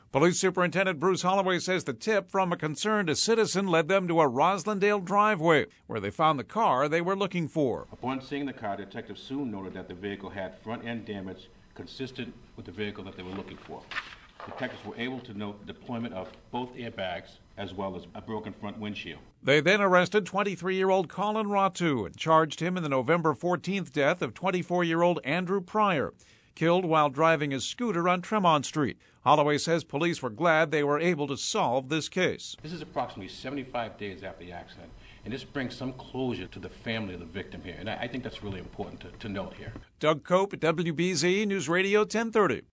Police Superintendent Bruce Holloway says the tip from a concerned citizen led them to a Roslindale driveway, where they found the car they were looking for. Upon seeing the car, detectives soon noted that the vehicle had front-end damage consistent with the vehicle that they were looking for. Detectives were able to note the deployment of both airbags as well as a broken front windshield. They then arrested 23-year-old Colin Ratu and charged him in the November 14th death of 24-year-old Andrew Pryor, killed while driving his scooter on Tremont Street. Holloway says police were glad they were able to solve this case. This is approximately 75 days after the accident, and this brings some closure to the family of the victim here, and I think that's really important to note here. Doug Cope, WBZ News Radio 1030.